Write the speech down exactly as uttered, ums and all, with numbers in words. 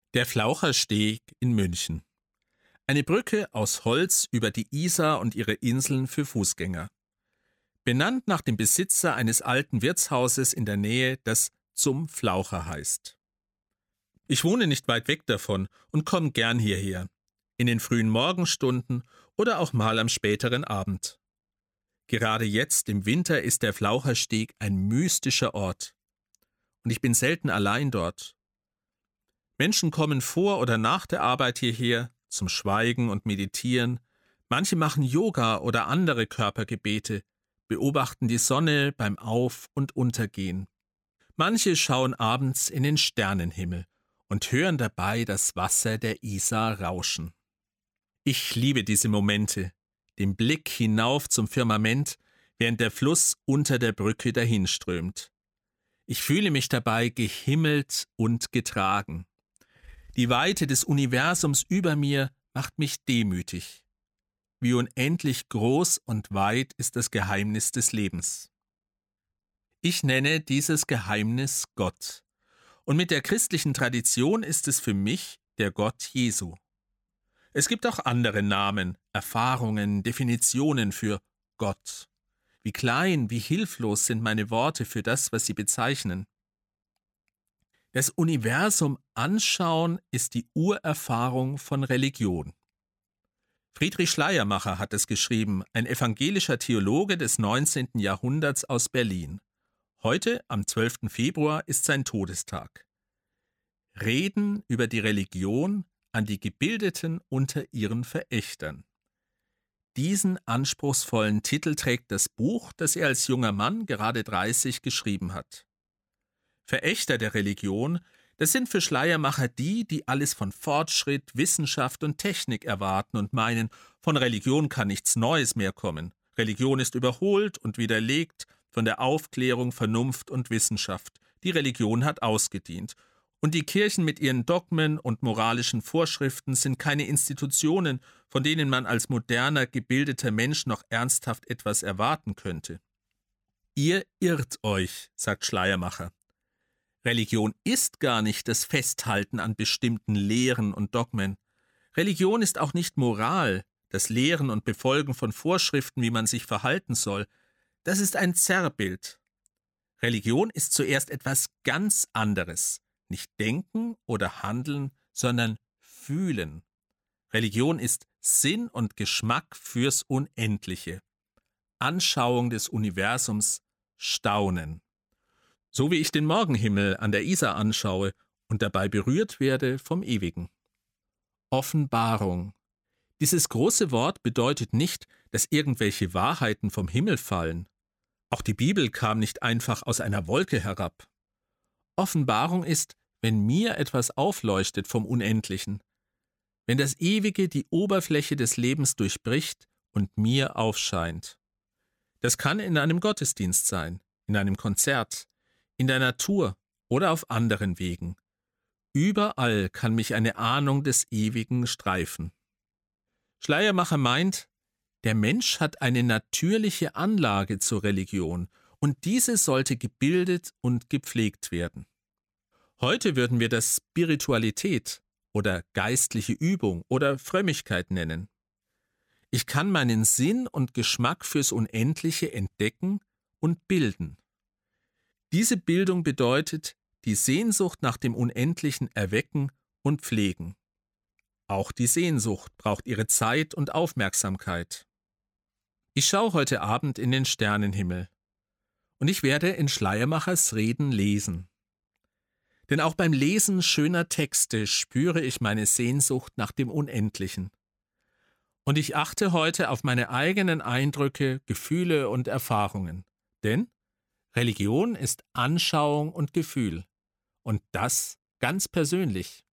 Der Flauchersteg in München. Eine Brücke aus Holz über die Isar und ihre Inseln für Fußgänger. Benannt nach dem Besitzer eines alten Wirtshauses in der Nähe, das Zum Flaucher heißt. Ich wohne nicht weit weg davon und komme gern hierher. In den frühen Morgenstunden oder auch mal am späteren Abend. Gerade jetzt im Winter ist der Flauchersteg ein mystischer Ort. Und ich bin selten allein dort. Menschen kommen vor oder nach der Arbeit hierher zum Schweigen und Meditieren. Manche machen Yoga oder andere Körpergebete, beobachten die Sonne beim Auf- und Untergehen. Manche schauen abends in den Sternenhimmel und hören dabei das Wasser der Isar rauschen. Ich liebe diese Momente, den Blick hinauf zum Firmament, während der Fluss unter der Brücke dahinströmt. Ich fühle mich dabei gehimmelt und getragen. Die Weite des Universums über mir macht mich demütig. Wie unendlich groß und weit ist das Geheimnis des Lebens. Ich nenne dieses Geheimnis Gott. Und mit der christlichen Tradition ist es für mich der Gott Jesu. Es gibt auch andere Namen, Erfahrungen, Definitionen für Gott. Wie klein, wie hilflos sind meine Worte für das, was sie bezeichnen. Das Universum anschauen ist die Urerfahrung von Religion. Friedrich Schleiermacher hat es geschrieben, ein evangelischer Theologe des neunzehnten Jahrhunderts aus Berlin. Heute, am zwölften Februar, ist sein Todestag. Reden über die Religion an die Gebildeten unter ihren Verächtern. Diesen anspruchsvollen Titel trägt das Buch, das er als junger Mann, gerade dreißig, geschrieben hat. Verächter der Religion, das sind für Schleiermacher die, die alles von Fortschritt, Wissenschaft und Technik erwarten und meinen, von Religion kann nichts Neues mehr kommen. Religion ist überholt und widerlegt von der Aufklärung, Vernunft und Wissenschaft. Die Religion hat ausgedient. Und die Kirchen mit ihren Dogmen und moralischen Vorschriften sind keine Institutionen, von denen man als moderner, gebildeter Mensch noch ernsthaft etwas erwarten könnte. Ihr irrt euch, sagt Schleiermacher. Religion ist gar nicht das Festhalten an bestimmten Lehren und Dogmen. Religion ist auch nicht Moral, das Lehren und Befolgen von Vorschriften, wie man sich verhalten soll. Das ist ein Zerrbild. Religion ist zuerst etwas ganz anderes. Nicht denken oder handeln, sondern fühlen. Religion ist Sinn und Geschmack fürs Unendliche. Anschauung des Universums, Staunen. So wie ich den Morgenhimmel an der Isar anschaue und dabei berührt werde vom Ewigen. Offenbarung. Dieses große Wort bedeutet nicht, dass irgendwelche Wahrheiten vom Himmel fallen. Auch die Bibel kam nicht einfach aus einer Wolke herab. Offenbarung ist, wenn mir etwas aufleuchtet vom Unendlichen, wenn das Ewige die Oberfläche des Lebens durchbricht und mir aufscheint. Das kann in einem Gottesdienst sein, in einem Konzert, in der Natur oder auf anderen Wegen. Überall kann mich eine Ahnung des Ewigen streifen. Schleiermacher meint, der Mensch hat eine natürliche Anlage zur Religion und diese sollte gebildet und gepflegt werden. Heute würden wir das Spiritualität oder geistliche Übung oder Frömmigkeit nennen. Ich kann meinen Sinn und Geschmack fürs Unendliche entdecken und bilden. Diese Bildung bedeutet, die Sehnsucht nach dem Unendlichen erwecken und pflegen. Auch die Sehnsucht braucht ihre Zeit und Aufmerksamkeit. Ich schaue heute Abend in den Sternenhimmel und ich werde in Schleiermachers Reden lesen. Denn auch beim Lesen schöner Texte spüre ich meine Sehnsucht nach dem Unendlichen. Und ich achte heute auf meine eigenen Eindrücke, Gefühle und Erfahrungen. Denn Religion ist Anschauung und Gefühl. Und das ganz persönlich.